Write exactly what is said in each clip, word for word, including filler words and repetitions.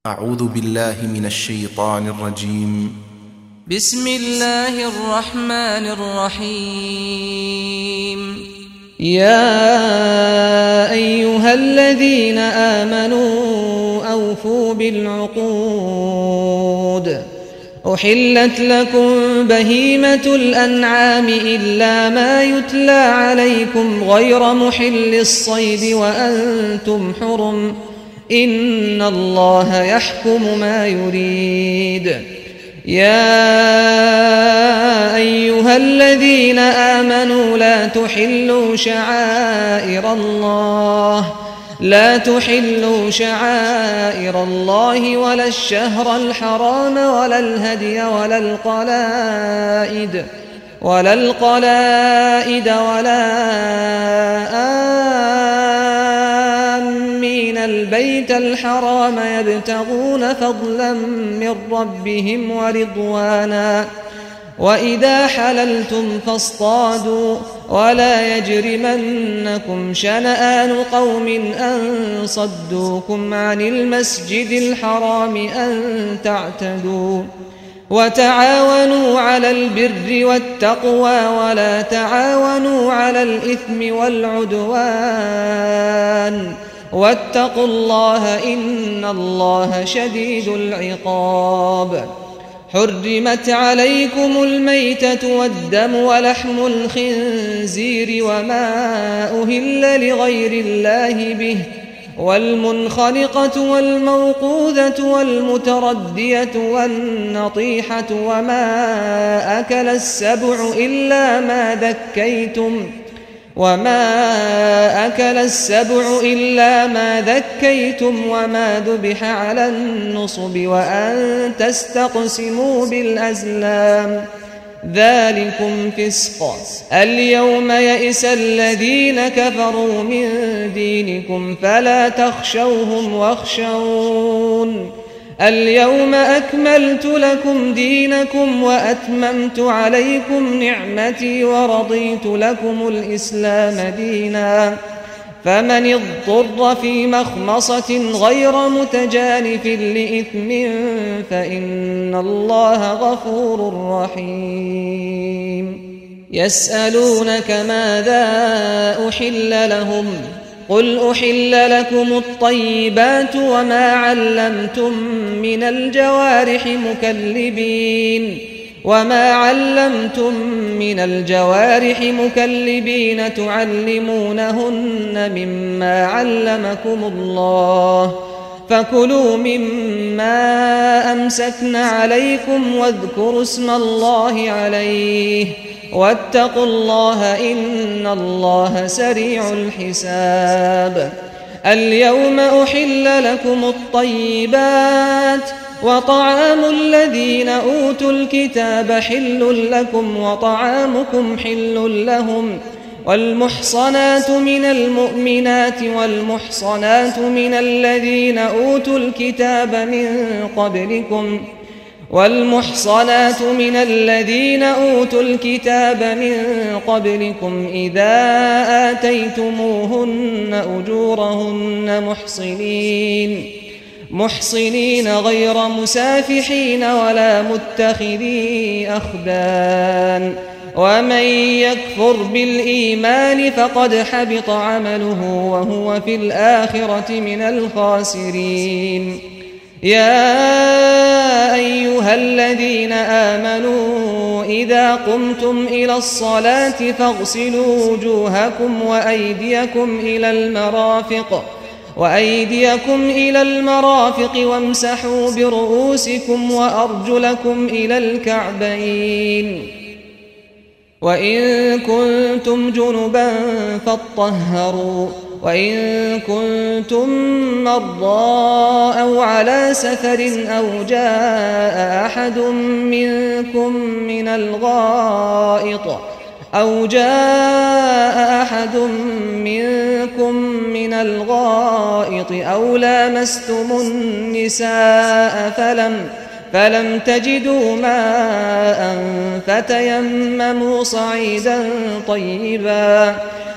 أعوذ بالله من الشيطان الرجيم. بسم الله الرحمن الرحيم. يا أيها الذين آمنوا أوفوا بالعقود. أحلت لكم بهيمة الأنعام إلا ما يتلى عليكم غير محل الصيد وأنتم حرم، إن الله يحكم ما يريد. يا أيها الذين آمنوا لا تحلوا شعائر الله لا تحلوا شعائر الله ولا الشهر الحرام ولا الهدي ولا القلائد ولا القلائد ولا آمين البيت الحرام يبتغون فضلا من ربهم ورضوانا، وإذا حللتم فاصطادوا ولا يجرمنكم شنآن قوم أن صدوكم عن المسجد الحرام أن تعتدوا، وتعاونوا على البر والتقوى ولا تعاونوا على الإثم والعدوان، واتقوا الله إن الله شديد العقاب. حرمت عليكم الميتة والدم ولحم الخنزير وما أهل لغير الله به، والمنخنقة والموقوذة والمتردية والنطيحة وما أكل السبع إلا ما ذكيتم وما أكل السبع إلا ما ذكيتم وما ذبح على النصب وأن تستقسموا بالأزلام، ذلكم فسق. اليوم يئس الذين كفروا من دينكم فلا تخشوهم واخشون. اليوم أكملت لكم دينكم وأتممت عليكم نعمتي ورضيت لكم الإسلام دينا، فمن اضطر في مخمصة غير متجانف لإثم فإن الله غفور رحيم. يسألونك ماذا أحل لهم، قل أحل لكم الطيبات وما علمتم من الجوارح مكلبين وما علمتم من الجوارح مكلبين تعلمونهن مما علمكم الله، فكلوا مما أمسكن عليكم واذكروا اسم الله عليه، واتقوا الله إن الله سريع الحساب. اليوم أحل لكم الطيبات وطعام الذين أوتوا الكتاب حل لكم وطعامكم حل لهم، والمحصنات من المؤمنات والمحصنات من الذين أوتوا الكتاب من قبلكم والمحصنات من الذين أوتوا الكتاب من قبلكم إذا آتيتموهن أجورهن محصنين محصنين غير مسافحين ولا متخذي أخدان، ومن يكفر بالإيمان فقد حبط عمله وهو في الآخرة من الخاسرين. يا أيها الذين آمنوا إذا قمتم إلى الصلاة فاغسلوا وجوهكم وأيديكم إلى المرافق وأيديكم إلى المرافق وامسحوا برؤوسكم وأرجلكم إلى الكعبين، وإن كنتم جنبا فاطهروا، وإن كنتم مرضى أو على سفر أو جاء أحد منكم من الغائط أو جاء أحد منكم من الغائط أو لامستم النساء فلم فلم تجدوا ماء فتيمموا صعيدا طيبا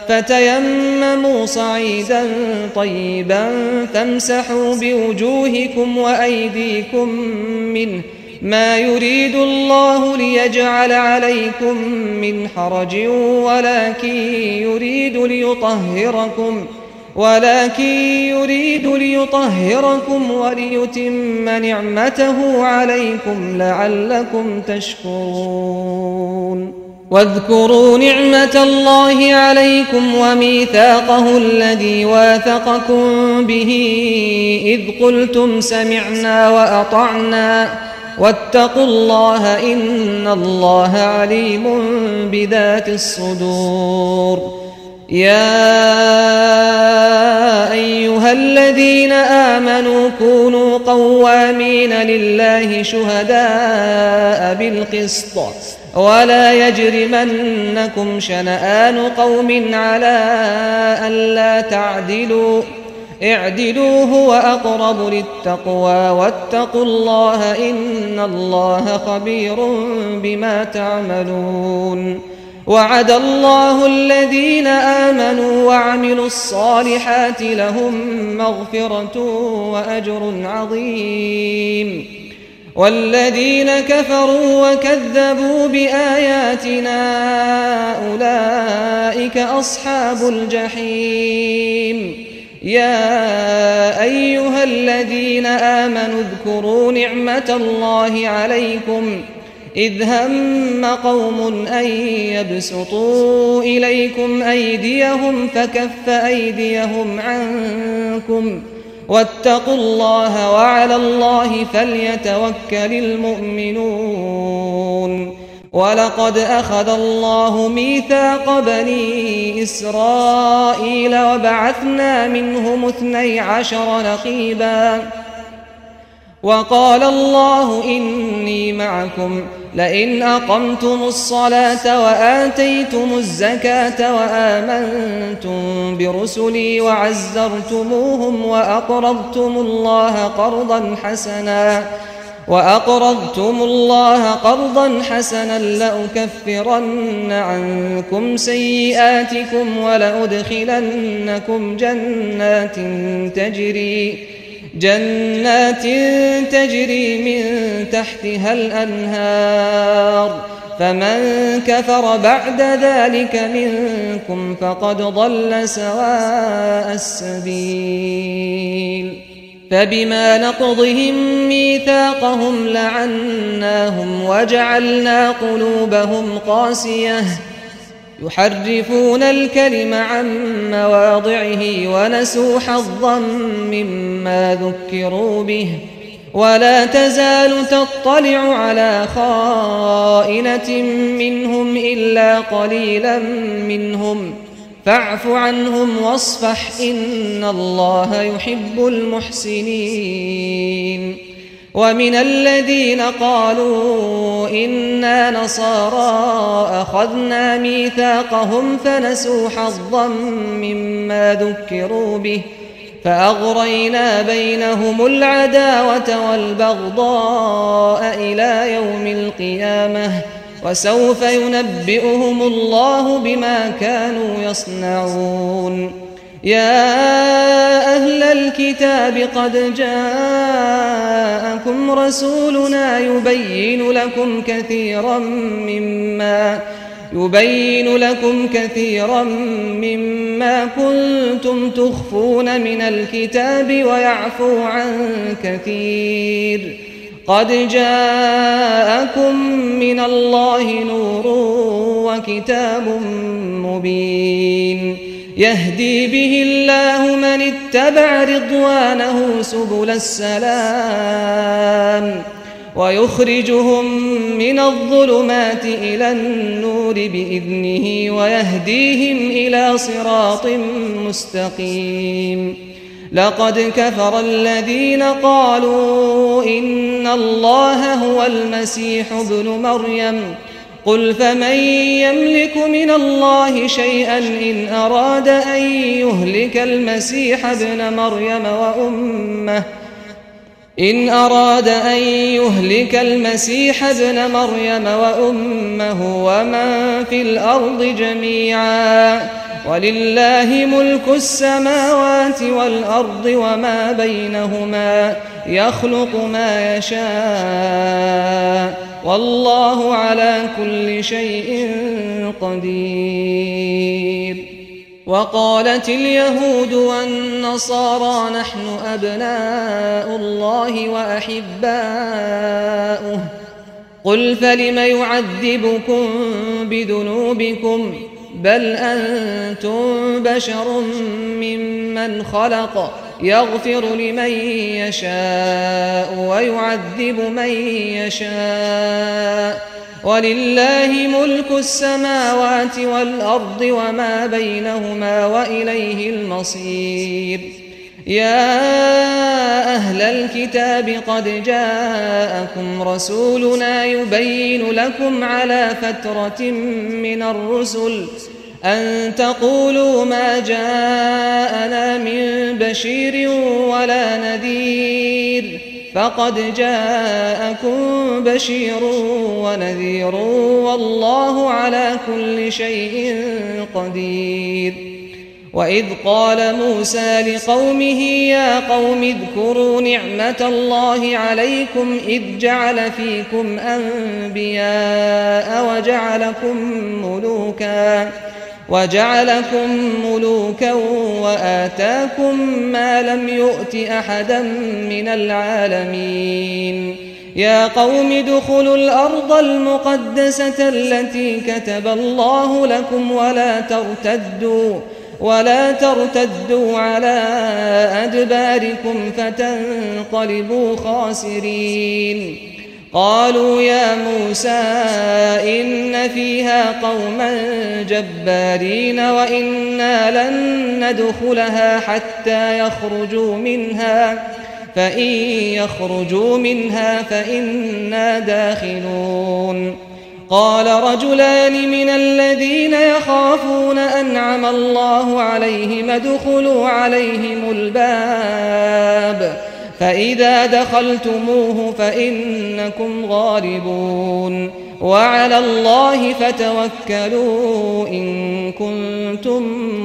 فتيمموا صعيدا طيبا فامسحوا بوجوهكم وأيديكم منه ما يريد الله ليجعل عليكم من حرج ولكن يريد ليطهركم ولكن يريد ليطهركم وليتم نعمته عليكم لعلكم تشكرون واذكروا نعمة الله عليكم وميثاقه الذي واثقكم به إذ قلتم سمعنا وأطعنا واتقوا الله إن الله عليم بذات الصدور يا أيها الذين آمنوا كونوا قوامين لله شهداء بالقسط ولا يجرمنكم شنآن قوم على ألا تعدلوا اعدلوا هو أقرب للتقوى واتقوا الله إن الله خبير بما تعملون وعد الله الذين آمنوا وعملوا الصالحات لهم مغفرة وأجر عظيم والذين كفروا وكذبوا بآياتنا أولئك أصحاب الجحيم يا أيها الذين آمنوا اذكروا نعمة الله عليكم إذ هم قوم أن يبسطوا إليكم أيديهم فكف أيديهم عنكم واتقوا الله وعلى الله فليتوكل المؤمنون ولقد أخذ الله ميثاق بني إسرائيل وبعثنا منهم اثني عشر نقيبا وقال الله إني معكم لئن أقمتم الصلاة وآتيتم الزكاة وآمنتم برسلي وعزرتموهم وأقرضتم الله قرضا حسنا وأقرضتم الله قرضا حسنا لأكفرن عنكم سيئاتكم ولأدخلنكم جنات تجري جنات تجري من تحتها الأنهار فمن كفر بعد ذلك منكم فقد ضل سواء السبيل فبما نقضهم ميثاقهم لعناهم وجعلنا قلوبهم قاسية يحرفون الكلم عن مواضعه ونسوا حظا مما ذكروا به ولا تزال تطلع على خائنة منهم إلا قليلا منهم فاعف عنهم واصفح إن الله يحب المحسنين ومن الذين قالوا إنا نصارى أخذنا ميثاقهم فنسوا حظا مما ذكروا به فأغرينا بينهم العداوة والبغضاء إلى يوم القيامة وسوف ينبئهم الله بما كانوا يصنعون يا أهل الكتاب قد جاءكم رسولنا يبين لكم كثيرا مما يبين لكم كثيرا مما كنتم تخفون من الكتاب ويعفو عن كثير قد جاءكم من الله نور وكتاب مبين يهدي به الله من اتبع رضوانه سبل السلام ويخرجهم من الظلمات إلى النور بإذنه ويهديهم إلى صراط مستقيم لقد كفر الذين قالوا إن الله هو المسيح ابن مريم قل فمن يملك من الله شيئا إن أراد أن يهلك المسيح ابن مريم وأمه إن أراد أن يهلك المسيح ابن مريم وأمه ومن في الأرض جميعا ولله ملك السماوات والأرض وما بينهما يخلق ما يشاء والله على كل شيء قدير. وقالت اليهود والنصارى نحن أبناء الله وأحباؤه قل فلم يعذبكم بذنوبكم بل أنتم بشر ممن خلق يغفر لمن يشاء ويعذب من يشاء ولله ملك السماوات والأرض وما بينهما وإليه المصير. يا أهل الكتاب قد جاءكم رسولنا يبين لكم على فترة من الرسل أن تقولوا ما جاءنا من بشير ولا نذير فقد جاءكم بشير ونذير والله على كل شيء قدير. وإذ قال موسى لقومه يا قوم اذكروا نعمة الله عليكم إذ جعل فيكم أنبياء وجعلكم ملوكا وجعلكم ملوكا وآتاكم ما لم يؤت أحدا من العالمين. يا قوم ادخلوا الأرض المقدسة التي كتب الله لكم ولا ترتدوا ولا ترتدوا على أدباركم فتنقلبوا خاسرين. قالوا يا موسى إن فيها قوما جبارين وإنا لن ندخلها حتى يخرجوا منها فإن يخرجوا منها فإنا داخلون. قال رجلان من الذين يخافون أنعم الله عليهم ادخلوا عليهم الباب فإذا دخلتموه فإنكم غالبون وعلى الله فتوكلوا إن كنتم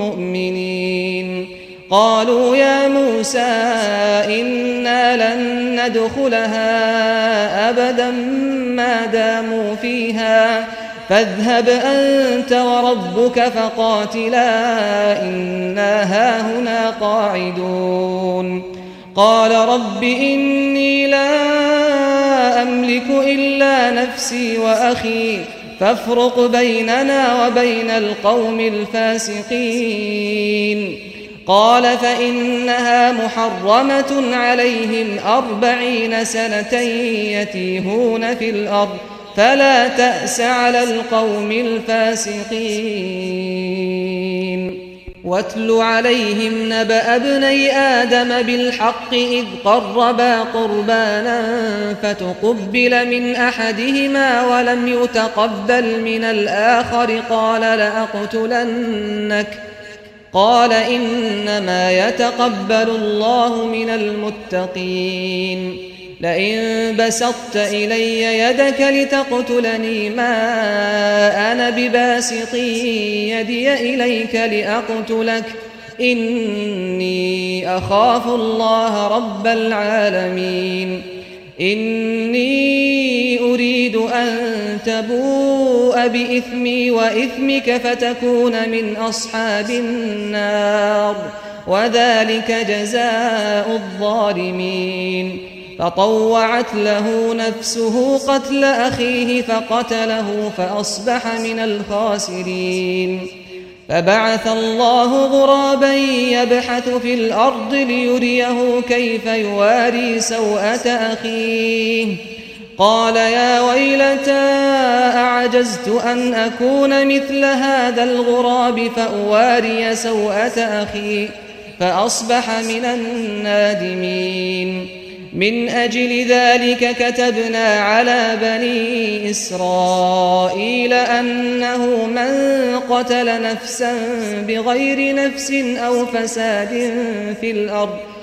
مؤمنين. قالوا يا موسى إنا لن ندخلها أبدا ما داموا فيها فاذهب أنت وربك فقاتلا إنا هاهنا قاعدون. قال رب إني لا أملك إلا نفسي وأخي فافرق بيننا وبين القوم الفاسقين. قال فإنها محرمة عليهم أربعين سنة يتيهون في الأرض فلا تأس على القوم الفاسقين. واتل عليهم نبأ ابني آدم بالحق إذ قربا قربانا فتقبل من أحدهما ولم يتقبل من الآخر قال لأقتلنك قال إنما يتقبل الله من المتقين. لئن بسطت إلي يدك لتقتلني ما أنا بباسط يدي إليك لأقتلك إني أخاف الله رب العالمين. إني أريد أن تبوء بإثمي وإثمك فتكون من أصحاب النار وذلك جزاء الظالمين. فطوعت له نفسه قتل أخيه فقتله فأصبح من الخاسرين. فبعث الله غرابا يبحث في الأرض ليريه كيف يواري سوءة أخيه قال يا ويلتى أعجزت أن أكون مثل هذا الغراب فأواري سوءة أخي فأصبح من النادمين. من أجل ذلك كتبنا على بني إسرائيل أنه من قتل نفسا بغير نفس أو فساد في الأرض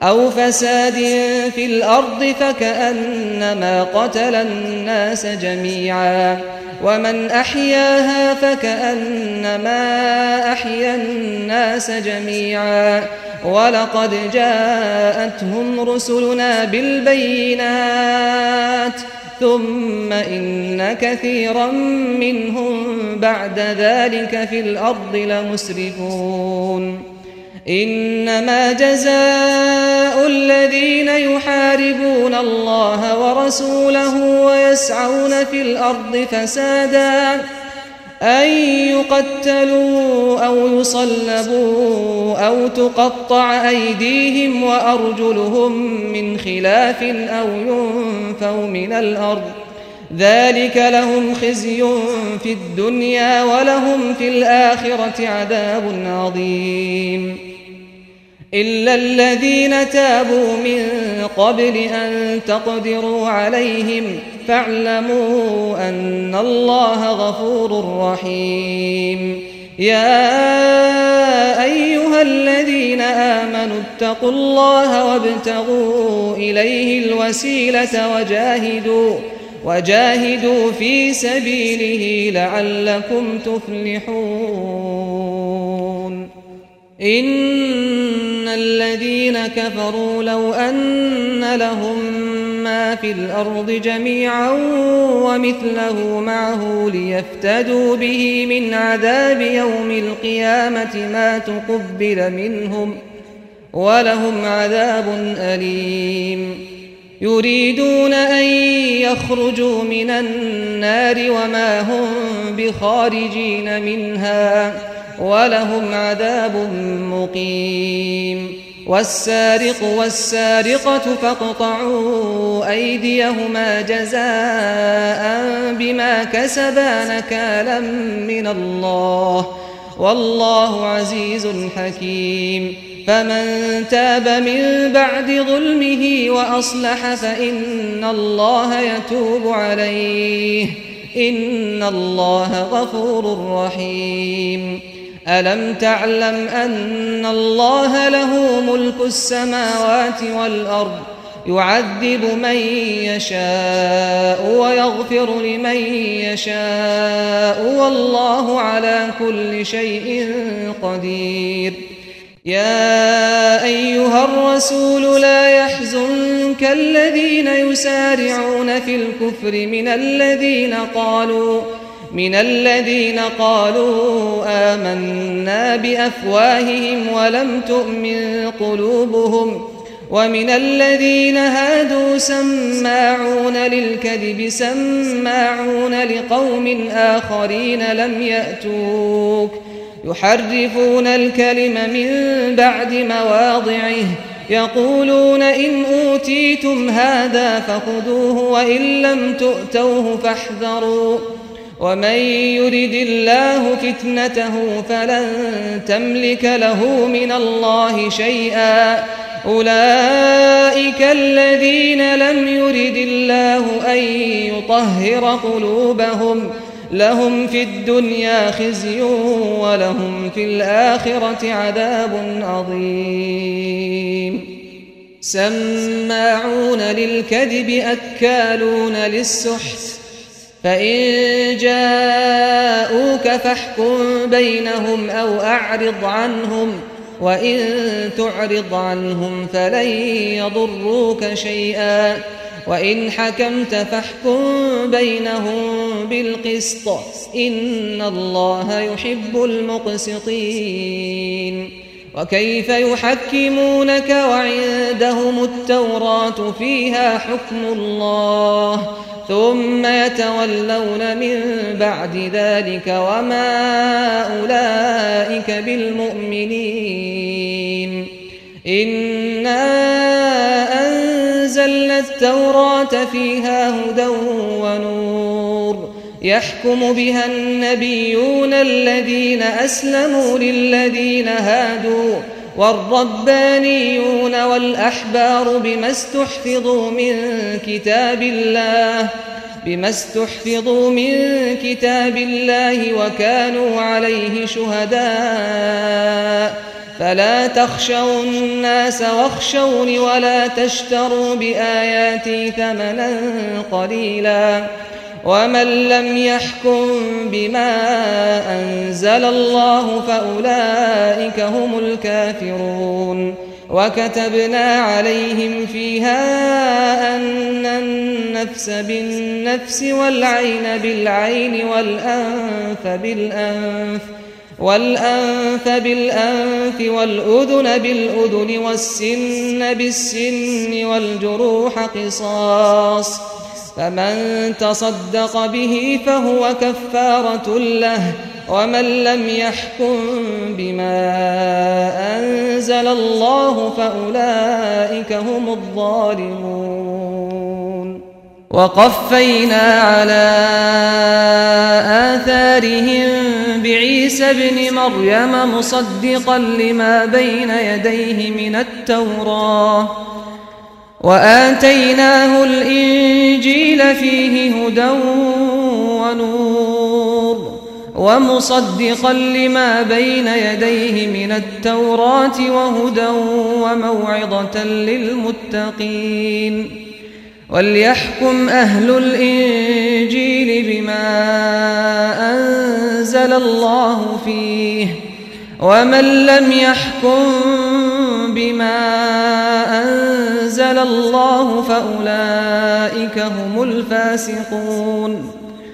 أو فساد في الأرض فكأنما قتل الناس جميعا ومن أحياها فكأنما أحيا الناس جميعا ولقد جاءتهم رسلنا بالبينات ثم إن كثيرا منهم بعد ذلك في الأرض لمسرفون إنما جزاء الذين يحاربون الله ورسوله ويسعون في الأرض فسادا أن يقتلوا أو يصلبوا أو تقطع أيديهم وأرجلهم من خلاف أو ينفوا من الأرض ذلك لهم خزي في الدنيا ولهم في الآخرة عذاب عظيم إلا الذين تابوا من قبل أن تقدروا عليهم فاعلموا أن الله غفور رحيم يا أيها الذين آمنوا اتقوا الله وابتغوا إليه الوسيلة وجاهدوا وجاهدوا في سبيله لعلكم تفلحون إن الذين كفروا لو أن لهم ما في الأرض جميعا ومثله معه ليفتدوا به من عذاب يوم القيامة ما تقبل منهم ولهم عذاب أليم يريدون أن يخرجوا من النار وما هم بخارجين منها ولهم عذاب مقيم والسارق والسارقة فاقطعوا أيديهما جزاء بما كسبا نكالا من الله والله عزيز حكيم فمن تاب من بعد ظلمه وأصلح فإن الله يتوب عليه إن الله غفور رحيم ألم تعلم أن الله له ملك السماوات والأرض يعذب من يشاء ويغفر لمن يشاء والله على كل شيء قدير يا أيها الرسول لا يحزنك الذين يسارعون في الكفر من الذين قالوا من الذين قالوا آمنا بأفواههم ولم تؤمن قلوبهم ومن الذين هادوا سماعون للكذب سماعون لقوم آخرين لم يأتوك يحرفون الكلم من بعد مواضعه يقولون إن أوتيتم هذا فخذوه وإن لم تؤتوه فاحذروا ومن يرد الله فتنته فلن تملك له من الله شيئا أولئك الذين لم يرد الله أن يطهر قلوبهم لهم في الدنيا خزي ولهم في الآخرة عذاب عظيم سماعون للكذب أكالون للسحت فإن جاءوك فاحكم بينهم أو أعرض عنهم وإن تعرض عنهم فلن يضروك شيئا وإن حكمت فاحكم بينهم بالقسط إن الله يحب المقسطين وكيف يحكمونك وعندهم التوراة فيها حكم الله ثم يتولون من بعد ذلك وما أولئك بالمؤمنين إنا أنزلنا التوراة فيها هدى ونور يحكم بها النبيون الذين أسلموا للذين هادوا والربانيون والأحبار بما استحفظوا من كتاب الله بما استحفظوا من كتاب الله وكانوا عليه شهداء فلا تخشوا الناس واخشوني ولا تشتروا بآياتي ثمنا قليلا ومن لم يحكم بما أنزل الله فأولئك هم الكافرون وكتبنا عليهم فيها أن النفس بالنفس والعين بالعين والأنف بالأنف والأنف بالأنف والأذن بالأذن والسن بالسن والجروح قصاص فمن تصدق به فهو كفارة له ومن لم يحكم بما أنزل الله فأولئك هم الظالمون وقفينا على آثارهم بعيسى ابن مريم مصدقا لما بين يديه من التوراة وآتيناه الإنجيل فيه هدى ونور ومصدقا لما بين يديه من التوراة وهدى وموعظة للمتقين وليحكم أهل الإنجيل بما أنزل الله فيه ومن لم يحكم بما أنزل الله فأولئك هم الفاسقون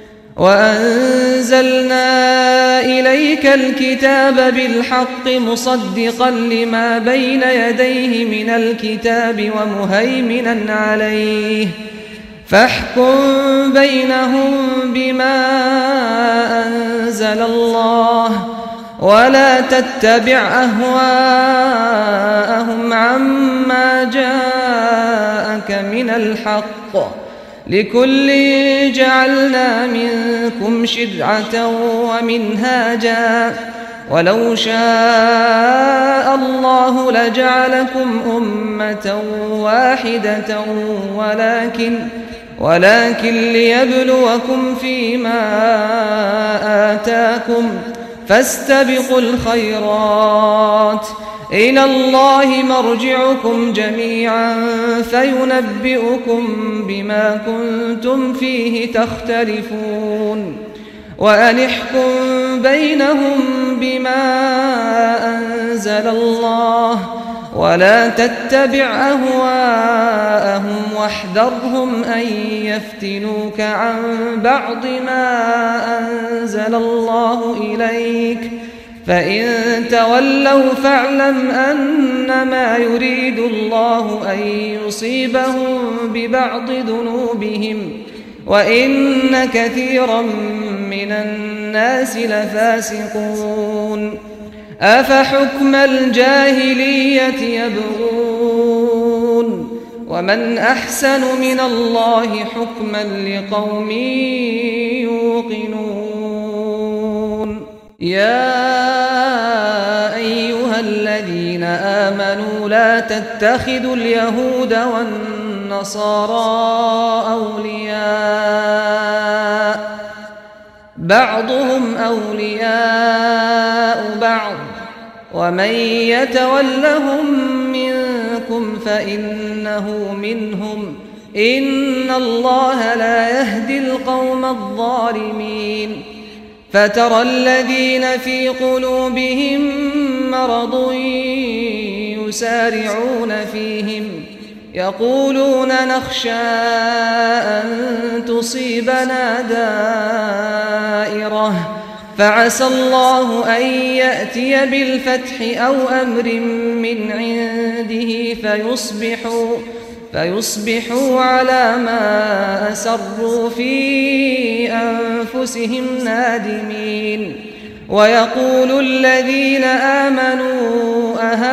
وأنزلنا إليك الكتاب بالحق مصدقا لما بين يديه من الكتاب ومهيمنا عليه فاحكم بينهم بما أنزل الله ولا تتبع أهواءهم عما جاءك من الحق لكل جعلنا منكم شرعة ومنهاجا ولو شاء الله لجعلكم أمة واحدة ولكن ولكن ليبلوكم فيما آتاكم فاستبقوا الخيرات إلى الله مرجعكم جميعا فينبئكم بما كنتم فيه تختلفون وأن احكم بينهم بما أنزل الله ولا تتبع أهواءهم واحذرهم أن يفتنوك عن بعض ما أنزل الله إليك فإن تولوا فاعلم أنما يريد الله أن يصيبهم ببعض ذنوبهم وإن كثيرا من الناس لفاسقون أفحكم الجاهلية يبغون ومن أحسن من الله حكما لقوم يوقنون يا أيها الذين آمنوا لا تتخذوا اليهود والنصارى أولياء بعضهم أولياء بعض ومن يتولهم منكم فإنه منهم إن الله لا يهدي القوم الظالمين فترى الذين في قلوبهم مرض يسارعون فيهم يقولون نخشى أن تصيبنا دائرة فعسى الله أن يأتي بالفتح أو أمر من عنده فيصبحوا فيصبحوا على ما أسروا في أنفسهم نادمين ويقول الذين آمنوا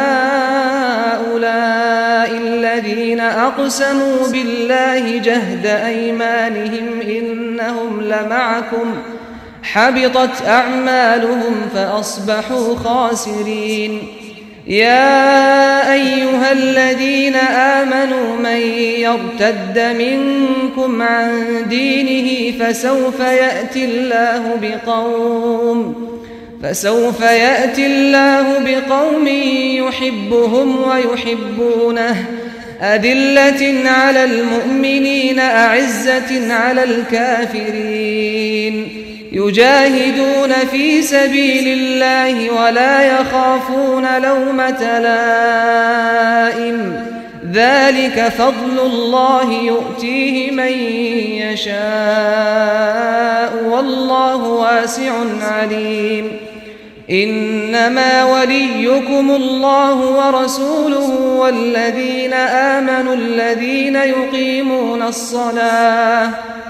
أهؤلاء الذين أقسموا بالله جهد أيمانهم إنهم لمعكم حبطت أعمالهم فأصبحوا خاسرين يا أيها الذين آمنوا من يرتد منكم عن دينه فسوف يأتي الله بقوم فسوف يأتي الله بقوم يحبهم ويحبونه أذلة على المؤمنين أعزة على الكافرين يجاهدون في سبيل الله ولا يخافون لومة لائم ذلك فضل الله يؤتيه من يشاء والله واسع عليم إنما وليكم الله ورسوله والذين آمنوا الذين يقيمون الصلاة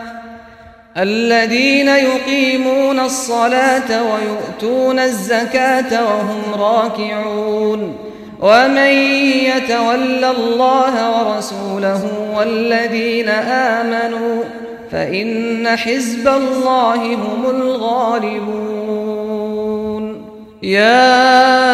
الذين يقيمون الصلاة ويؤتون الزكاة وهم راكعون ومن يتول الله ورسوله والذين آمنوا فإن حزب الله هم الغالبون يا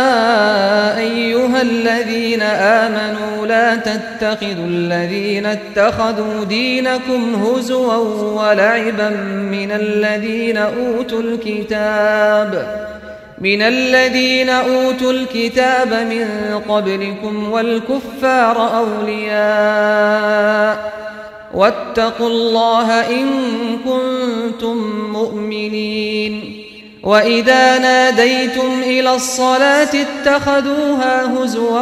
أيها الذين آمنوا لا تتخذوا الذين اتخذوا دينكم هزوا ولعبا من الذين أوتوا الكتاب من الذين أوتوا الكتاب من قبلكم والكفار أولياء واتقوا الله إن كنتم مؤمنين وإذا ناديتم إلى الصلاة اتخذوها هزوا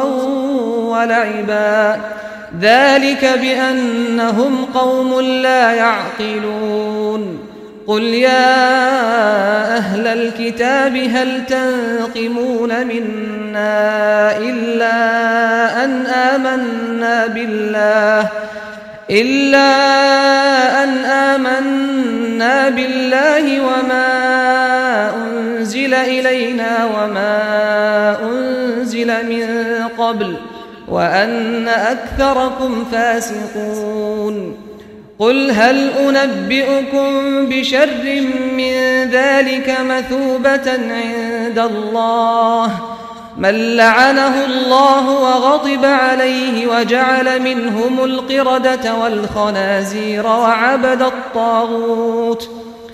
ولعبا ذلك بأنهم قوم لا يعقلون قل يا أهل الكتاب هل تنقمون منا إلا أن آمنا بالله إلا أن آمنا بالله وما أنزل إلينا وما أنزل من قبل وأن أكثركم فاسقون قل هل أنبئكم بشر من ذلك مثوبة عند الله من لعنه الله وغضب عليه وجعل منهم القردة والخنازير وعبد الطاغوت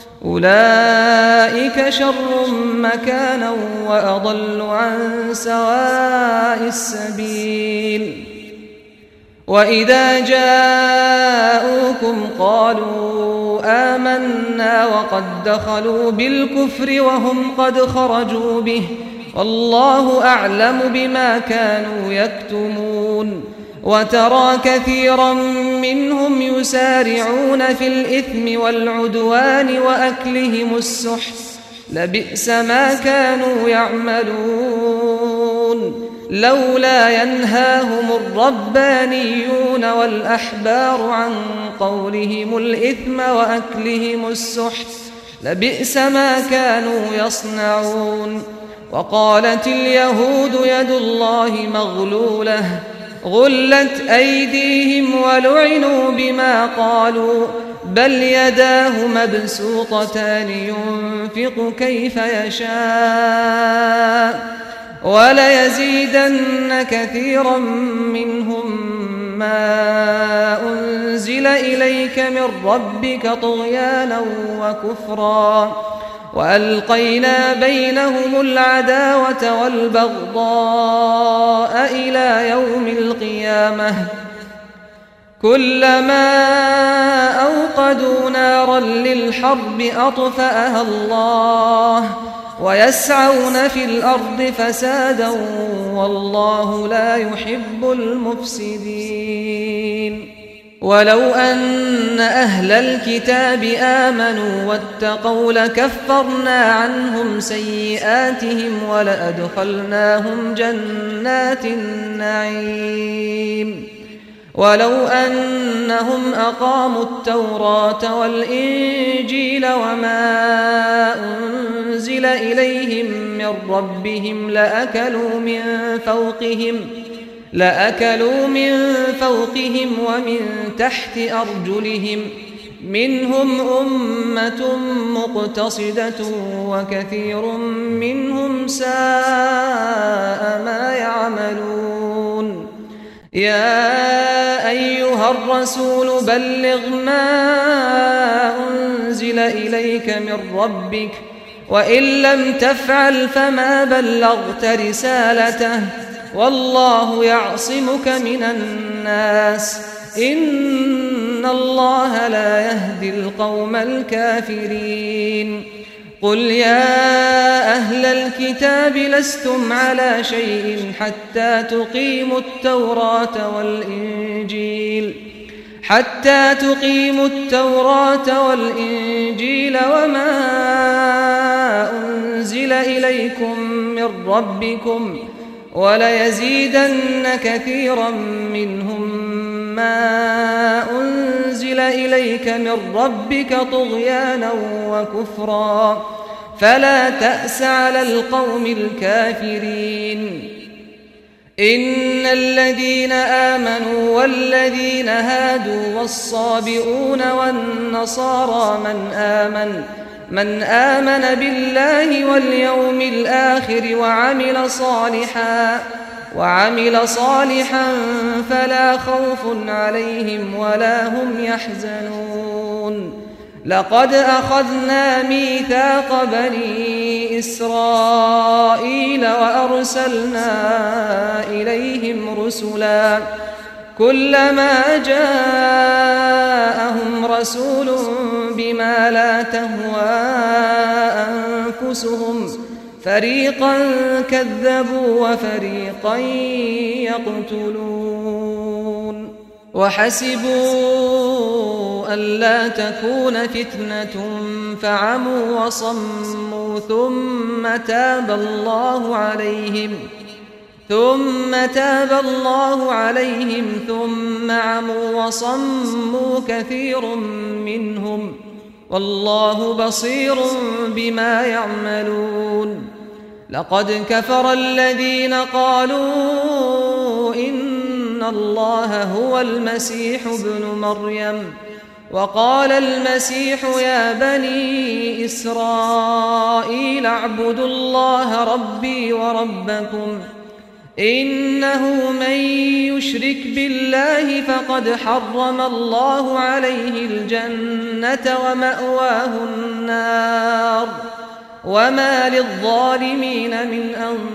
أولئك شر مكانا وأضل عن سواء السبيل وإذا جاءوكم قالوا آمنا وقد دخلوا بالكفر وهم قد خرجوا به والله أعلم بما كانوا يكتمون وترى كثيرا منهم يسارعون في الإثم والعدوان وأكلهم السحت لبئس ما كانوا يعملون لولا ينهاهم الربانيون والأحبار عن قولهم الإثم وأكلهم السحت لبئس ما كانوا يصنعون وقالت اليهود يد الله مغلولة غلت أيديهم ولعنوا بما قالوا بل يداه مبسوطتان ينفق كيف يشاء وليزيدن كثيرا منهم ما أنزل إليك من ربك طغيانا وكفرا وألقينا بينهم العداوة والبغضاء إلى يوم القيامة كلما أوقدوا نارا للحرب أطفأها الله ويسعون في الأرض فسادا والله لا يحب المفسدين ولو أن أهل الكتاب آمنوا واتقوا لكفرنا عنهم سيئاتهم ولأدخلناهم جنات النعيم ولو أنهم أقاموا التوراة والإنجيل وما أنزل إليهم من ربهم لأكلوا من فوقهم لأكلوا من فوقهم ومن تحت أرجلهم منهم أمة مقتصدة وكثير منهم ساء ما يعملون يا أيها الرسول بلغ ما أنزل إليك من ربك وإن لم تفعل فما بلغت رسالته والله يعصمك من الناس إن الله لا يهدي القوم الكافرين قل يا أهل الكتاب لستم على شيء حتى تقيموا التوراة والإنجيل حتى تقيموا التوراة والإنجيل وما أنزل إليكم من ربكم وليزيدن كثيرا منهم ما أنزل إليك من ربك طغيانا وكفرا فلا تأس على القوم الكافرين إن الذين آمنوا والذين هادوا والصابئون والنصارى من آمن من آمن بالله واليوم الآخر وعمل صالحا وعمل صالحا فلا خوف عليهم ولا هم يحزنون لقد أخذنا ميثاق بني إسرائيل وأرسلنا إليهم رسلا كلما جاءهم رسول بما لا تهوى أنفسهم فريقا كذبوا وفريقا يقتلون وحسبوا ألا تكون فتنة فعموا وصموا ثم تاب الله عليهم ثم تاب الله عليهم ثم عموا وصموا كثير منهم والله بصير بما يعملون لقد كفر الذين قالوا إن الله هو المسيح ابن مريم وقال المسيح يا بني إسرائيل اعبدوا الله ربي وربكم إنه من يشرك بالله فقد حرم الله عليه الجنة ومأواه النار وما للظالمين من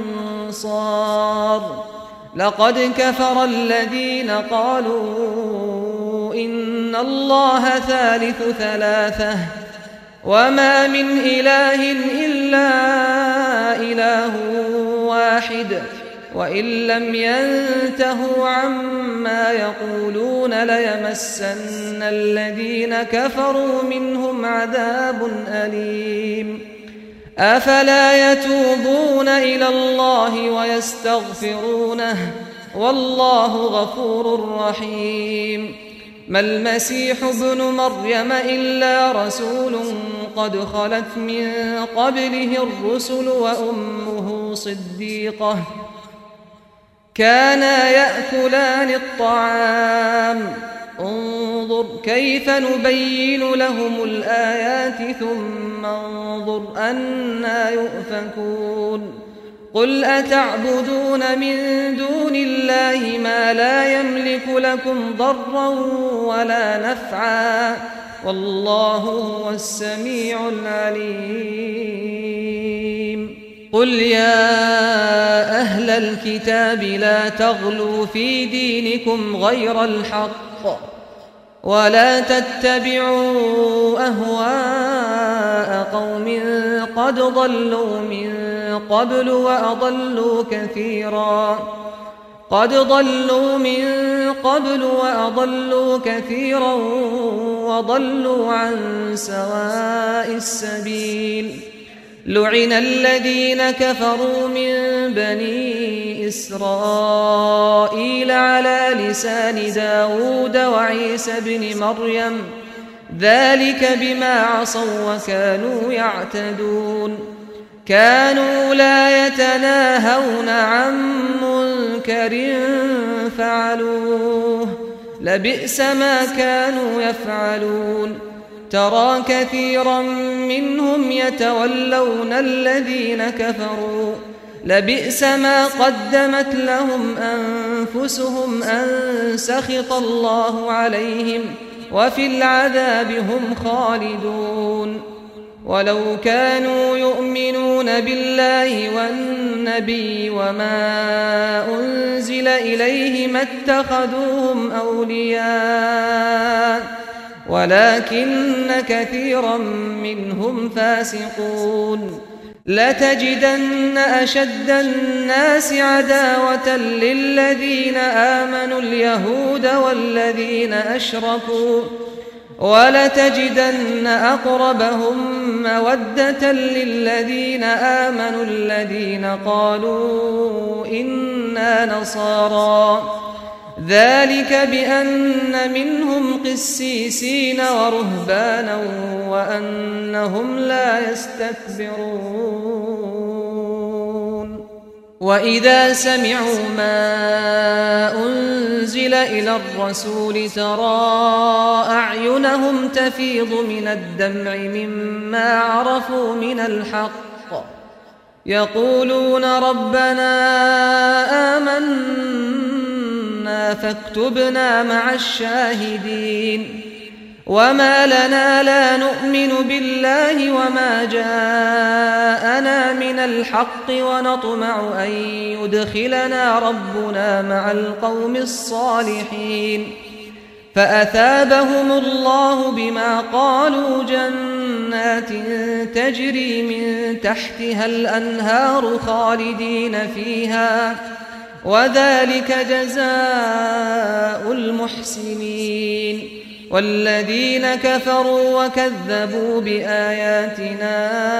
أنصار لقد كفر الذين قالوا إن الله ثالث ثلاثة وما من إله إلا إله واحد وإن لم ينتهوا عما يقولون ليمسن الذين كفروا منهم عذاب أليم أفلا يتوبون إلى الله ويستغفرونه والله غفور رحيم ما المسيح ابن مريم إلا رسول قد خلت من قبله الرسل وأمه صديقة كانا يأكلان الطعام انظر كيف نبين لهم الآيات ثم انظر أنا يؤفكون قل أتعبدون من دون الله ما لا يملك لكم ضرا ولا نفعا والله هو السميع العليم قل يا أهل الكتاب لا تغلوا في دينكم غير الحق ولا تتبعوا أهواء قوم قد ضلوا من قبل وأضلوا كثيرا قد ضلوا من قبل وأضلوا كثيرا وضلوا عن سواء السبيل لعن الذين كفروا من بني إسرائيل على لسان داود وعيسى بن مريم ذلك بما عصوا وكانوا يعتدون كانوا لا يتناهون عن منكر فعلوه لبئس ما كانوا يفعلون ترى كثيرا منهم يتولون الذين كفروا لبئس ما قدمت لهم أنفسهم أن سخط الله عليهم وفي العذاب هم خالدون ولو كانوا يؤمنون بالله والنبي وما أنزل إليه ما اتخذوهم أولياء ولكن كثيرا منهم فاسقون. لتجدن أشد الناس عداوة للذين آمنوا اليهود والذين أشركوا ولتجدن أقربهم مودة للذين آمنوا الذين قالوا إنا نصارى ذلك بأن منهم قسيسين ورهبانا وأنهم لا يستكبرون. وإذا سمعوا ما أنزل إلى الرسول ترى أعينهم تفيض من الدمع مما عرفوا من الحق يقولون ربنا آمنا فاكتبنا مع الشاهدين. وما لنا لا نؤمن بالله وما جاءنا من الحق ونطمع أن يدخلنا ربنا مع القوم الصالحين. فأثابهم الله بما قالوا جنات تجري من تحتها الأنهار خالدين فيها وذلك جزاء المحسنين. والذين كفروا وكذبوا بآياتنا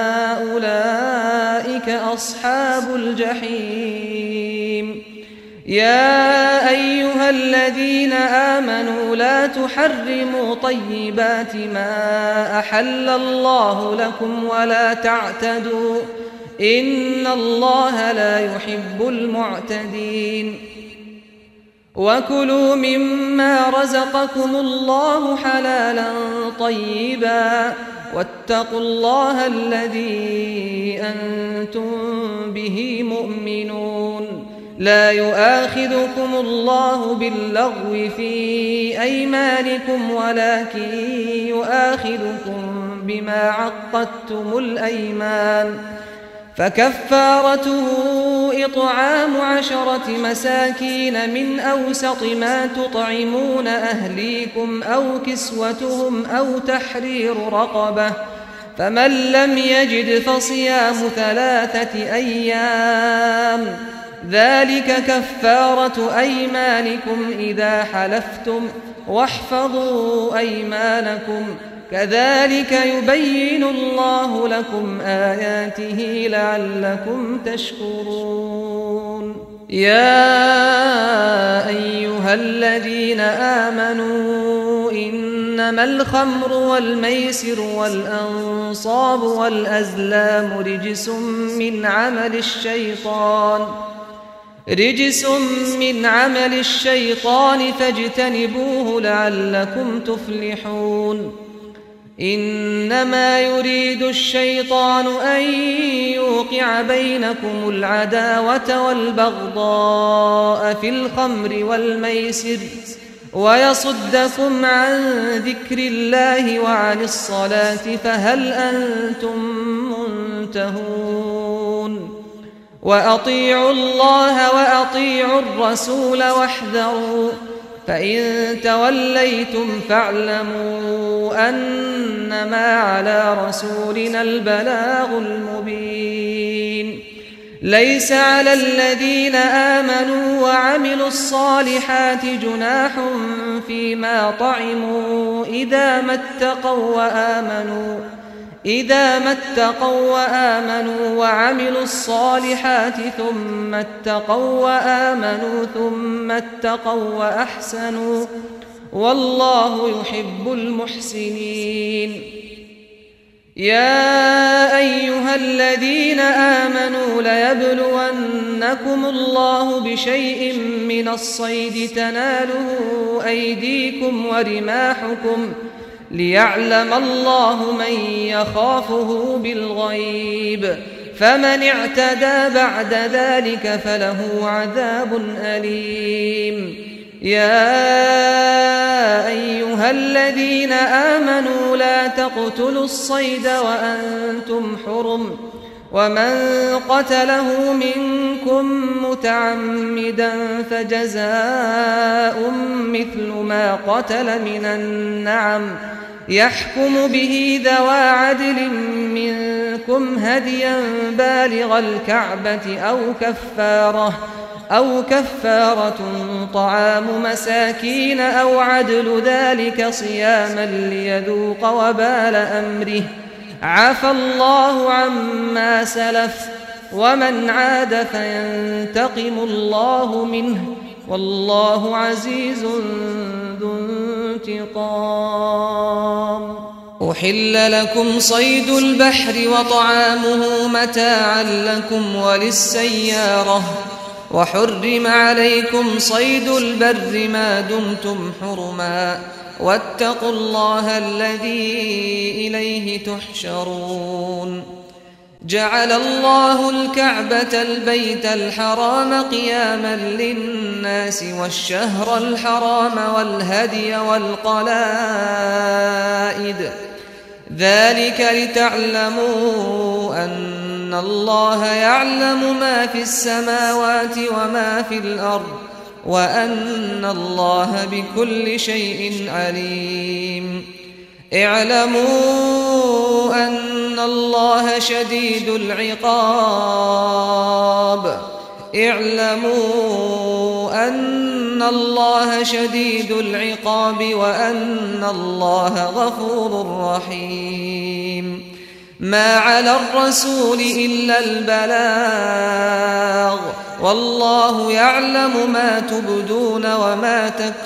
أولئك أصحاب الجحيم. يا أيها الذين آمنوا لا تحرموا طيبات ما أحل الله لكم ولا تعتدوا إن الله لا يحب المعتدين. وكلوا مما رزقكم الله حلالا طيبا واتقوا الله الذي أنتم به مؤمنون. لا يؤاخذكم الله باللغو في أيمانكم ولكن يؤاخذكم بما عقدتم الأيمان. فكفارته إطعام عشرة مساكين من أوسط ما تطعمون أهليكم أو كسوتهم أو تحرير رقبة فمن لم يجد فصيام ثلاثة أيام ذلك كفارة أيمانكم إذا حلفتم واحفظوا أيمانكم كذلك يبين الله لكم آياته لعلكم تشكرون. يا أيها الذين آمنوا إنما الخمر والميسر والأنصاب والأزلام رجس من عمل الشيطان رجس من عمل الشيطان فاجتنبوه لعلكم تفلحون. إنما يريد الشيطان أن يوقع بينكم العداوة والبغضاء في الخمر والميسر ويصدكم عن ذكر الله وعن الصلاة فهل أنتم منتهون. وأطيعوا الله وأطيعوا الرسول واحذروا فإن توليتم فاعلموا أنما على رسولنا البلاغ المبين. ليس على الذين آمنوا وعملوا الصالحات جناح فيما طعموا إذا ما اتقوا وآمنوا إذا ما اتقوا وآمنوا وعملوا الصالحات ثم اتقوا وآمنوا ثم اتقوا وأحسنوا والله يحب المحسنين. يا أيها الذين آمنوا ليبلونكم الله بشيء من الصيد تناله أيديكم ورماحكم ليعلم الله من يخافه بالغيب فمن اعتدى بعد ذلك فله عذاب أليم. يا أيها أيها الذين آمنوا لا تقتلوا الصيد وأنتم حرم ومن قتله منكم متعمدا فجزاء مثل ما قتل من النعم يحكم به ذوى عدل منكم هديا بالغ الكعبة أو كفارة أو كفارة طعام مساكين أو عدل ذلك صياما ليذوق وبال أمره عفى الله عما سلف ومن عاد فينتقم الله منه والله عزيز ذو انتقام. أحل لكم صيد البحر وطعامه متاعا لكم وللسيارة وحرم عليكم صيد البر ما دمتم حرما واتقوا الله الذي إليه تحشرون. جعل الله الكعبة البيت الحرام قياما للناس والشهر الحرام والهدي والقلائد ذلك لتعلموا أن الله يعلم ما في السماوات وما في الأرض وأن الله بكل شيء عليم. اعلموا أن الله شديد العقاب اعلموا أن الله شديد العقاب وأن الله غفور رحيم. ما على الرسول إلا البلاغ والله يعلم ما تبدون وما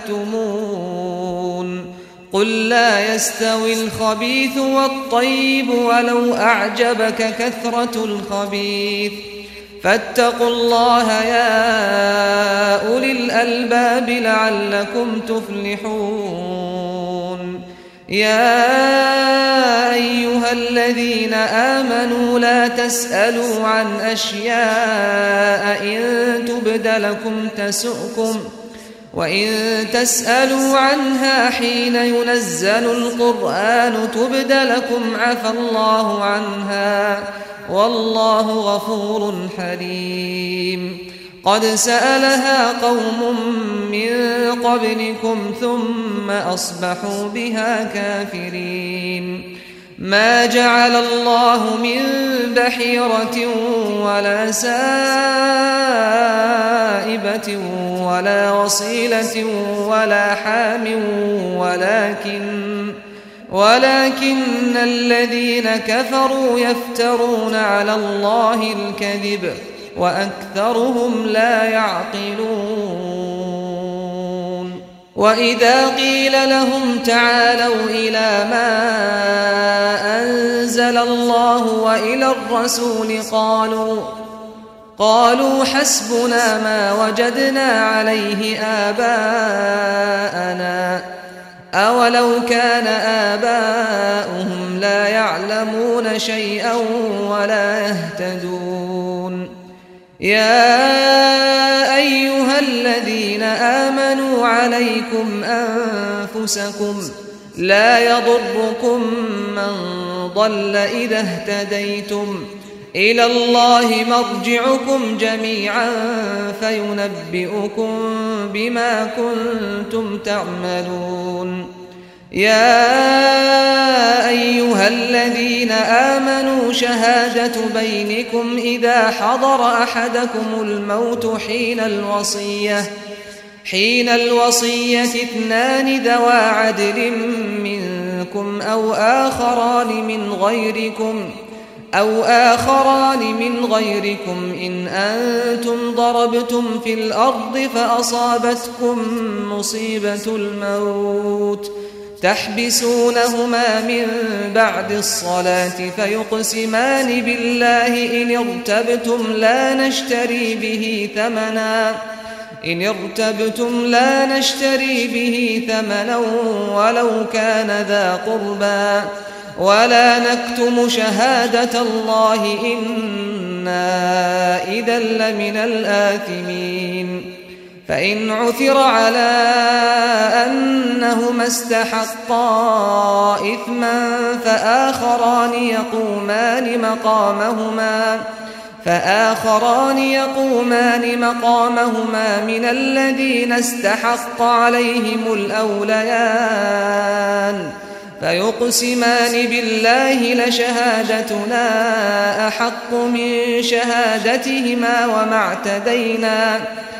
تكتمون. قل لا يستوي الخبيث والطيب ولو أعجبك كثرة الخبيث فاتقوا الله يا أولي الألباب لعلكم تفلحون. يا أيها الذين آمنوا لا تسألوا عن أشياء إن تبد لكم تسؤكم وإن تسألوا عنها حين ينزل القرآن تبد لكم عفى الله عنها والله غفور حليم. قد سألها قوم من قبلكم ثم أصبحوا بها كافرين. ما جعل الله من بحيرة ولا سائبة ولا وصيلة ولا حام ولكن ولكن الذين كفروا يفترون على الله الكذب وأكثرهم لا يعقلون. وإذا قيل لهم تعالوا إلى ما أنزل الله وإلى الرسول قالوا قالوا حسبنا ما وجدنا عليه آباءنا أولو كان آباؤهم لا يعلمون شيئا ولا يهتدون. يا أيها الذين آمنوا عليكم أنفسكم لا يضركم من ضل إذا اهتديتم إلى الله مرجعكم جميعا فينبئكم بما كنتم تعملون. يا أيها الذين آمنوا شهادة بينكم إذا حضر أحدكم الموت حين الوصية حين الوصية اثنان ذوى عدل منكم أو آخران من غيركم أو آخران من غيركم إن أنتم ضربتم في الأرض فأصابتكم مصيبة الموت تحبسونهما من بعد الصلاة فيقسمان بالله إن ارتبتم لا نشتري به ثمنا إن ارتبتم لا نشتري به ثمنا ولو كان ذا قربى ولا نكتم شهادة الله إنا إذا لمن الآثمين. فإن عثر على أنهما استحقا إثما فآخران يقومان مقامهما فآخران يقومان مقامهما من الذين استحق عليهم الأوليان فيقسمان بالله لشهادتنا أحق من شهادتهما وما اعتدينا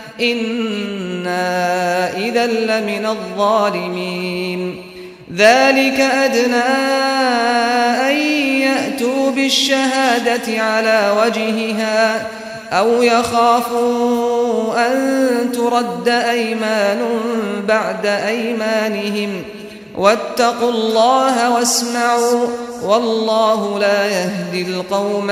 إنا إذا لمن الظالمين ذلك أدنى أن يأتوا بالشهادة على وجهها أو يخافوا أن ترد أيمان بعد أيمانهم واتقوا الله واسمعوا والله لا يهدي القوم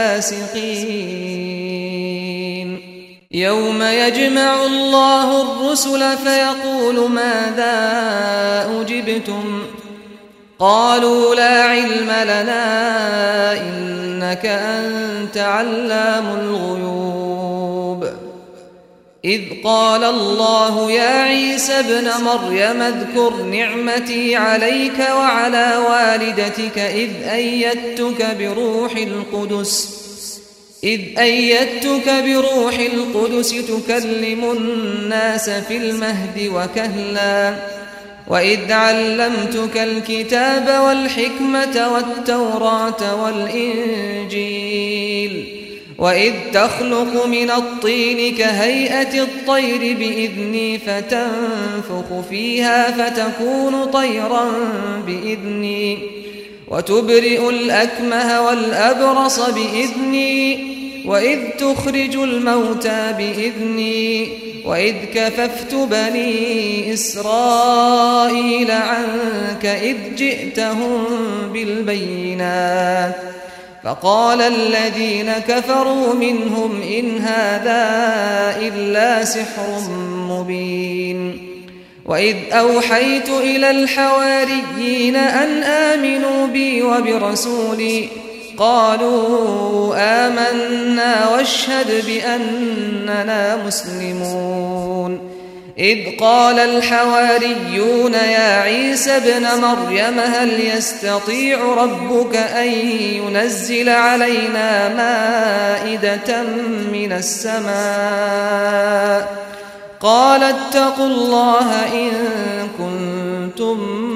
الفاسقين يوم يجمع الله الرسل فيقول ماذا أجبتم قالوا لا علم لنا إنك أنت علام الغيوب إذ قال الله يا عيسى ابن مريم اذكر نعمتي عليك وعلى والدتك إذ أيدتك بروح القدس إذ أيدتك بروح القدس تكلم الناس في المهد وكهلا وإذ علمتك الكتاب والحكمة والتوراة والإنجيل وإذ تخلق من الطين كهيئة الطير بإذني فتنفخ فيها فتكون طيرا بإذني وتبرئ الأكمه والأبرص بإذني وإذ تخرج الموتى بإذني وإذ كففت بني إسرائيل عنك إذ جئتهم بالبينات فقال الذين كفروا منهم إن هذا إلا سحر مبين وإذ أوحيت إلى الحواريين أن آمنوا بي وبرسولي قالوا آمنا واشهد بأننا مسلمون إذ قال الحواريون يا عيسى ابن مريم هل يستطيع ربك أن ينزل علينا مائدة من السماء قال اتقوا الله إن كنتم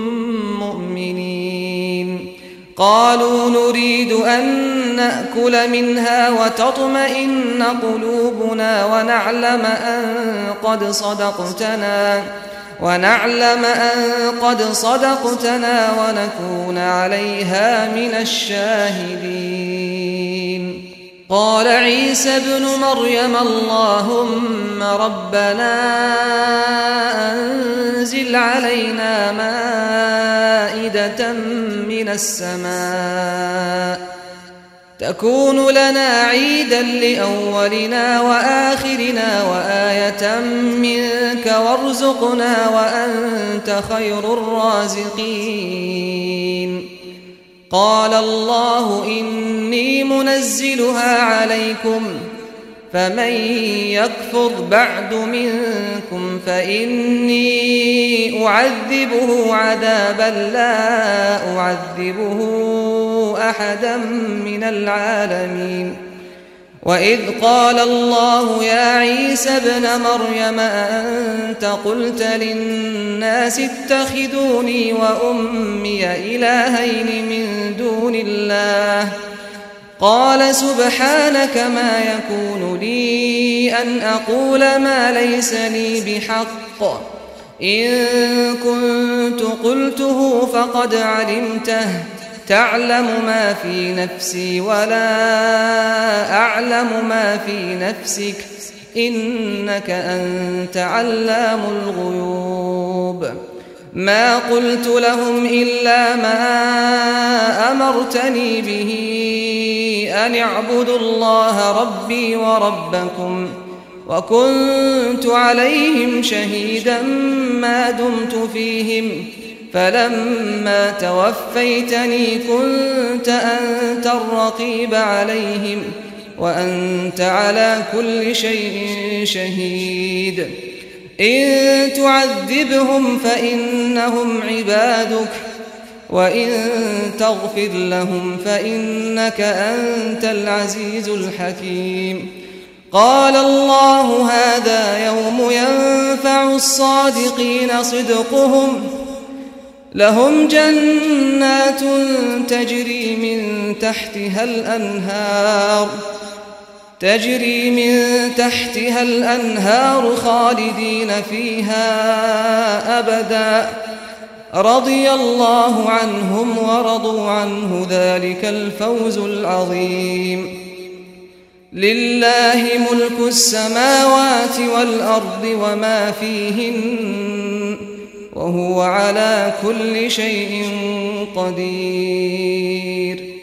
مؤمنين قالوا نريد أن نأكل منها وتطمئن قلوبنا ونعلم أن قد صدقتنا ونعلم أن قد صدقتنا ونكون عليها من الشاهدين قال عيسى ابن مريم اللهم ربنا أنزل علينا مائدة من السماء تكون لنا عيدا لأولنا وآخرنا وآية منك وارزقنا وأنت خير الرازقين قال الله إني منزلها عليكم فمن يكفر بعد منكم فإني أعذبه عذابا لا أعذبه أحدا من العالمين وإذ قال الله يا عيسى ابن مريم أأنت قلت للناس اتخذوني وأمي إلهين من دون الله قال سبحانك ما يكون لي أن أقول ما ليس لي بحق إن كنت قلته فقد علمته تعلم ما في نفسي ولا أعلم ما في نفسك إنك أنت علام الغيوب ما قلت لهم إلا ما أمرتني به أن اعبدوا الله ربي وربكم وكنت عليهم شهيدا ما دمت فيهم فلما توفيتني كنت أنت الرقيب عليهم وأنت على كل شيء شهيد إن تعذبهم فإنهم عبادك وإن تغفر لهم فإنك أنت العزيز الحكيم. قال الله هذا يوم ينفع الصادقين صدقهم لهم جنات تجري من تحتها الأنهار تجري من تحتها الأنهار خالدين فيها أبدا رضي الله عنهم ورضوا عنه ذلك الفوز العظيم. لله ملك السماوات والأرض وما فيهن وهو على كل شيء قدير.